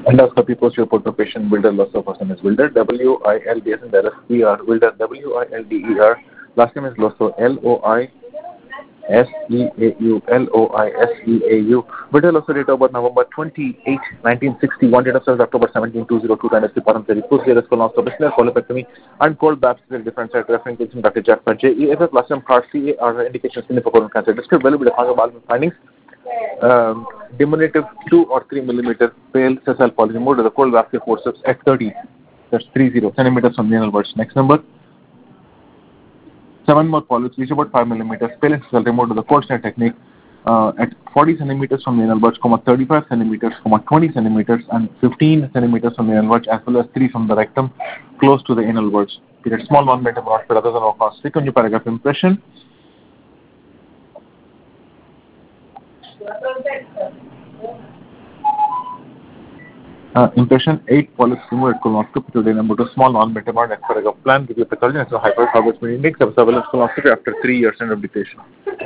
Endoscopy post report to patient Wilder loss of person is Wilder WILDS and LSER Wilder WILDER. Last name is Loso LOISEAU. Wilder Loso date of birth November 28, 1961. Date of service October 17, 2002. Dynasty Paramsari. Post-Gales colonoscopy, colopectomy, and cold baths with different side referring to Dr. Jaffer JEFF. Last name CAR CAR indications in the colon cancer. Describe well with the findings. Diminutive 2 or 3 millimeter pale sessile polyp moved to the cold vascular forceps at 30, that's 30 centimeters from the anal verge. Next number, 7 more polyps, each about 5 millimeters, pale sessile removed to the cold snare technique at 40 centimeters from the anal verge, 35 centimeters, 20 centimeters, and 15 centimeters from the anal verge, as well as 3 from the rectum, close to the anal verge. Period. Small non-metabolite, but other than all cause. Second paragraph impression. Impression 8 polyps removed at colonoscopy today number 2 small non-metabolite as paragraph plan give you pathology and so hyperthyroidism index of surveillance colonoscopy after 3 years in replication.